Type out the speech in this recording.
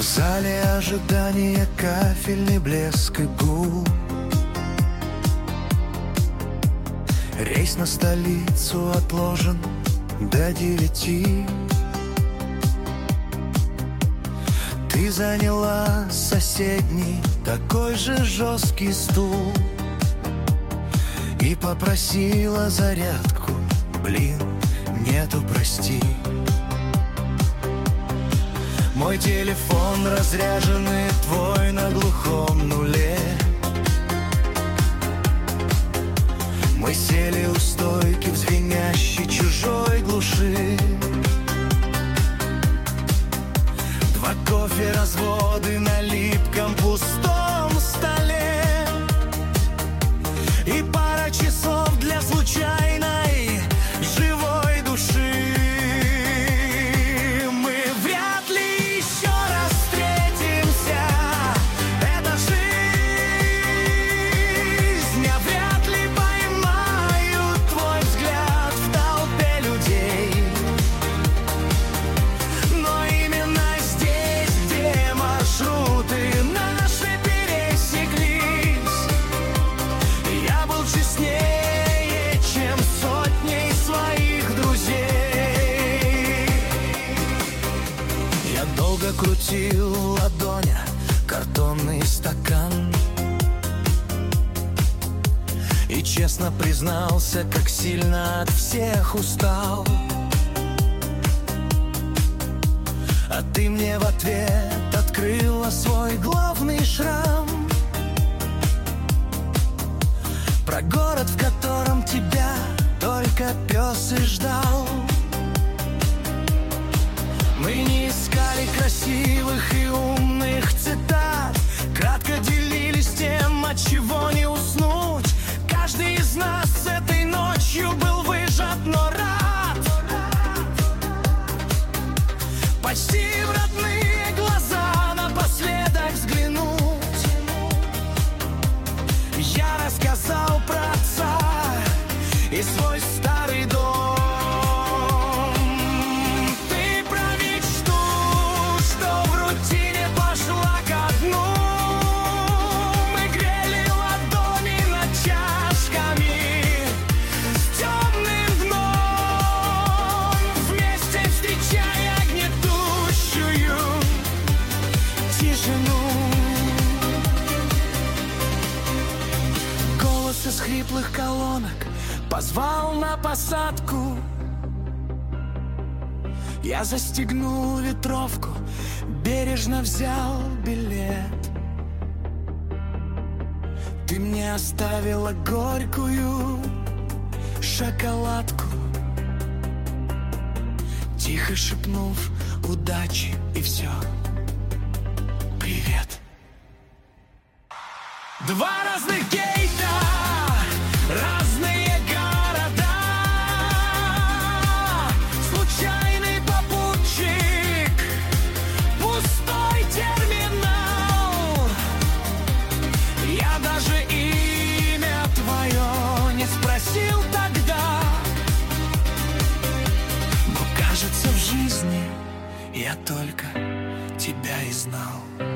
В зале ожидания кафельный блеск и гул. Рейс на столицу отложен до 9. Ты заняла соседний такой же жесткий стул и попросила зарядку. Блин, нету, прости. Мой телефон разряженный, твой на глухом нуле. Мы сели у стойки в звенящей чужой глуши. 2 кофе, разводы на липком пустом столе и пара часов для случайной живой души. Мы вряд ли еще раз встретимся. Это жизнь. Я вряд ли поймаю твой взгляд в толпе людей. Но именно здесь, где маршруты наши пересеклись, я был честнее, чем сотней своих друзей. Я долго крутил ладоня картонный стакан и честно признался, как сильно от всех устал. А ты мне в ответ открыла свой главный шрам, про город, в котором тебя только пес и ждал. Мы не искали красивых и умных цитат, кратко делились тем, от чего не уснуть. Каждый из нас этой ночью был выжат, но рад почти в родные глаза напоследок взглянуть. Я рассказал про отца и свой старый дом. Ты про мечту, что в рутине пошла ко дну. Мы грели ладони над чашками с темным дном, вместе встречая гнетущую тишину. Голос из хриплых колонок позвал на посадку. Я застегнул ветровку, бережно взял билет. Ты мне оставила горькую шоколадку, тихо шепнув удачи и все. Привет. 2 разных гейта, разные города, случайный попутчик, пустой терминал. Я даже имя твое не спросил тогда, но кажется, в жизни я только тебя и знал.